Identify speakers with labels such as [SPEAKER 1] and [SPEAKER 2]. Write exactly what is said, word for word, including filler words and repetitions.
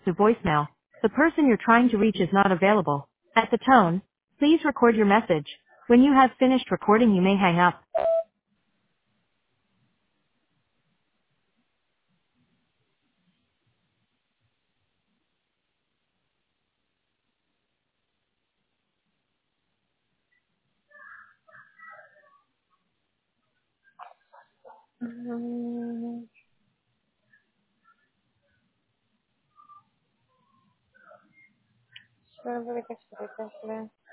[SPEAKER 1] to voicemail. The person you're trying to reach is not available. At the tone, please record your message. When you have finished recording, you may hang up.
[SPEAKER 2] Mm, Solo que explicaste.